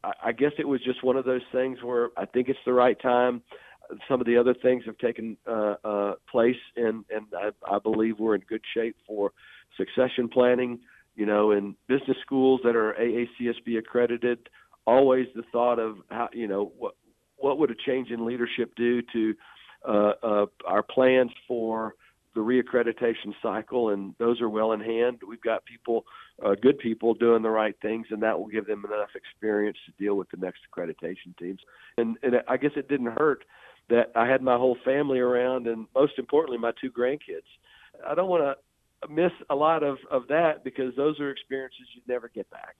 I guess it was just one of those things where I think it's the right time. Some of the other things have taken place, and I believe we're in good shape for succession planning. In business schools that are AACSB accredited, always the thought of how, what would a change in leadership do to our plans for the reaccreditation cycle, and those are well in hand. We've got people, good people, doing the right things, and that will give them enough experience to deal with the next accreditation teams. And I guess it didn't hurt that I had my whole family around, and most importantly, my 2 grandkids. I don't want to miss a lot of that, because those are experiences you never get back.